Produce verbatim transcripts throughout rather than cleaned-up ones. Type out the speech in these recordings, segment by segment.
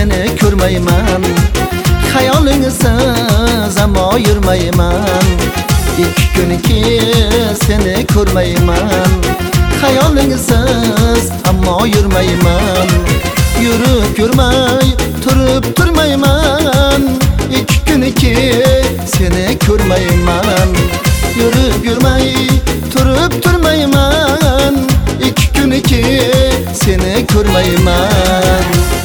seni ko'rmayman, xayolingsiz ammo yurmayman. İki kun ki seni ko'rmayman, xayolingsiz ammo yurmayman. Yurib yurmay turib turmayman, İki kun ki seni ko'rmayman. Yurib yurmay turib turmayman, İki kun ki seni ko'rmayman.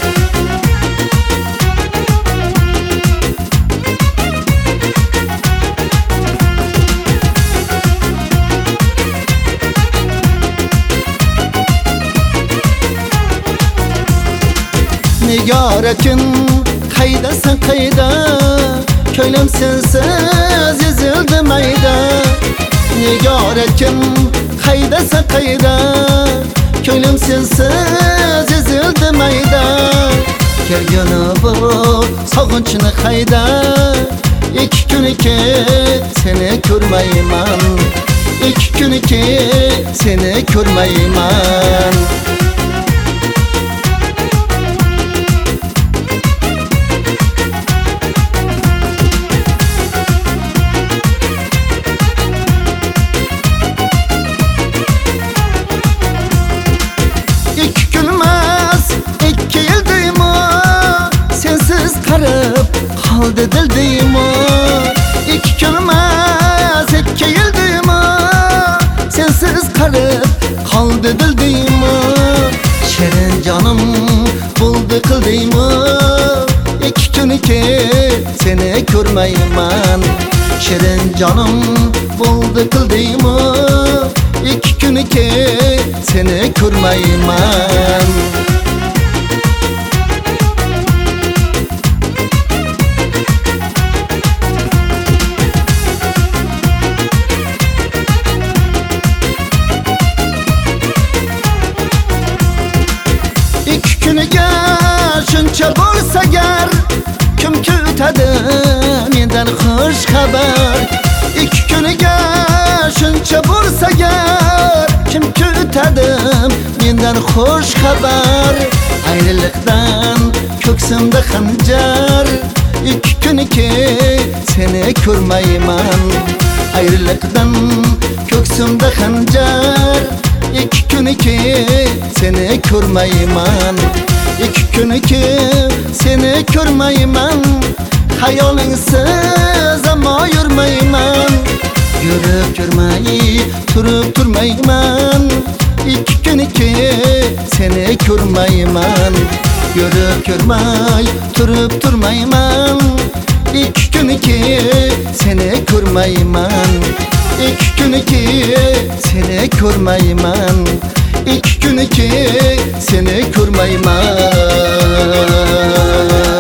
Nigaretim qaydasan qayda, ko'nglim sensiz ezildi mayda. Nigaretim qaydasan qayda, ko'nglim sensiz ezildi mayda. Kelgani bu sog'inchni qayda, ikki kun ki seni ko'rmayman, ikki kun ki seni ko'rmayman. Kaldı dildeyim o, iki külmez iki yıldayım o. Sensiz kalıp kaldı dildeyim o. Şirin canım buldu kıldayım o. İki gün ki seni ko'rmayman, Şirin canım buldu kıldayım o. İki gün ki seni ko'rmayman. Kuniga shuncha bo'lsa gar, kim kutadi mendan xush xabar. Ikki kuniga shuncha bo'lsa gar, kim kutadi mendan xush xabar. Ayriliqdan ko'ksimda xanjar, ikki kun ki seni ko'rmayman. Ayriliqdan ko'ksimda xanjar, İki kun ki seni ko'rmayman, İki kun ki seni ko'rmayman. Xayolingsiz ammo yurmayman, yurib yurmay turib turmayman. İki kun ki seni ko'rmayman, yurib yurmay turib turmayman. İki kun ki seni ko'rmayman, İki kun ki seni ko'rmayman, İki kun ki seni ko'rmayman.